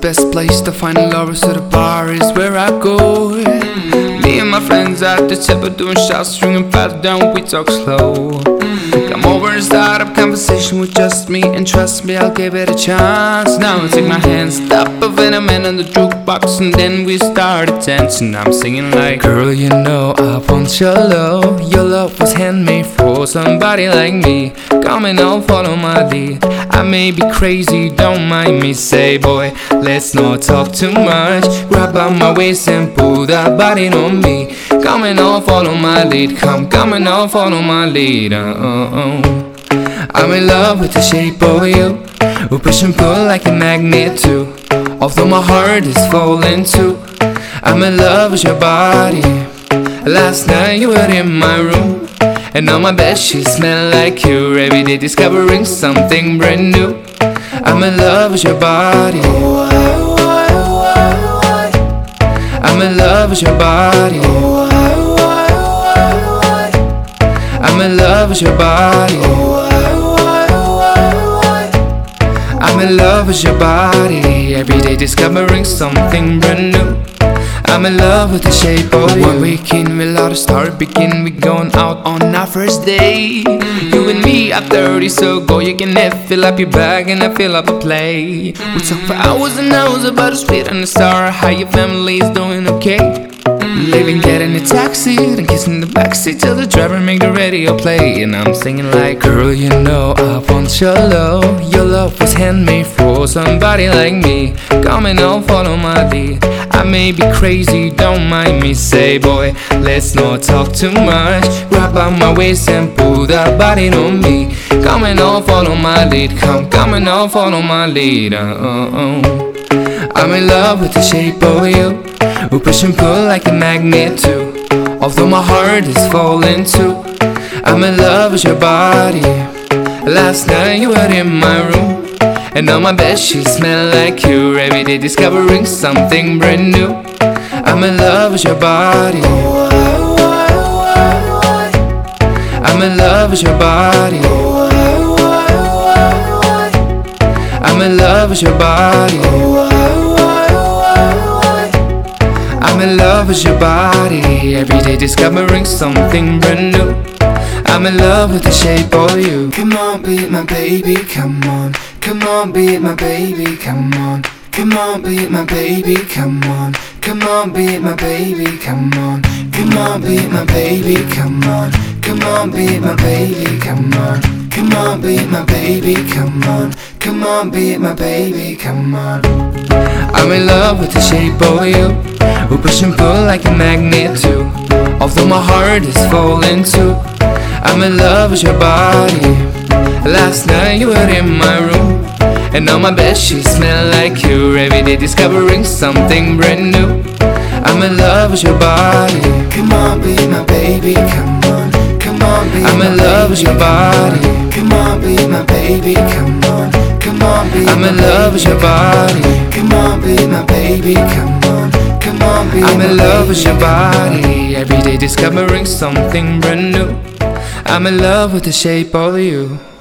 best place to find lovers, so the bar is where I go. Me and my friends at the table doing shots, stringing fast down, we talk slow. Come over and start up conversation with just me, and trust me, I'll give it a chance. Now take my hand, stop a Venom on the jukebox, and then we started dancing. I'm singing like, girl, you know I want your love. Your love was handmade for somebody like me. Come and now follow my lead. I may be crazy, don't mind me. Say, boy, let's not talk too much. Grab on my waist and pull that body on me. Come and now follow my lead. Come and now follow my lead. I'm in love with the shape of you. We push and pull like a magnet too. Although my heart is falling too, I'm in love with your body. Last night you were in my room, and now my bedsheets smell like you. Every day discovering something brand new. I'm in love with your body. I'm in love with your body. I'm in love with your body. I'm in love with your body. Every day discovering something brand new. I'm in love with the shape of you. One weekend we'll all start begin. We going out on our first date. You and me are 30, so go. You can fill up your bag and I fill up a plate. We talk for hours and hours about the street and the star. How your family is doing okay. Leaving, getting a taxi, then kissing the backseat till the driver make the radio play. And I'm singing like, girl, you know I want your love. Your love was handmade for somebody like me. Come and now follow my lead. I may be crazy, don't mind me. Say, boy, let's not talk too much. Grab on my waist and pull that body on me. Come and now follow my lead. Come and now follow my lead. I'm in love with the shape of you. We push and pull like a magnet too. Although my heart is falling too, I'm in love with your body. Last night you were in my room, and now my bedsheets smell like you. Every day discovering something brand new. I'm in love with your body. I'm in love with your body. I'm in love with your body. I'm in love with your body. Every day discovering something brand new. I'm in love with the shape of you. Come on, be my baby, come on. Come on, be my baby, come on. Come on, be my baby, come on. Come on, be my baby, come on. Come on, be my baby, come on. Come on, be my baby, come on. Come on, be my baby, come on. Come on, be my baby, come on. I'm in love with the shape of you. We push and pull like a magnet too. Although my heart is falling too, I'm in love with your body. Last night you were in my room, and now my bedsheets smell like you. Every day discovering something brand new. I'm in love with your body. Come on, be my baby, come on. Come on, be I'm in love with your body. Come on, be my baby, come on. Come on, be I'm in love with your body. Come on, be my baby, come on. Come on, be I'm in love with your body. Every day discovering something brand new. I'm in love with the shape of you.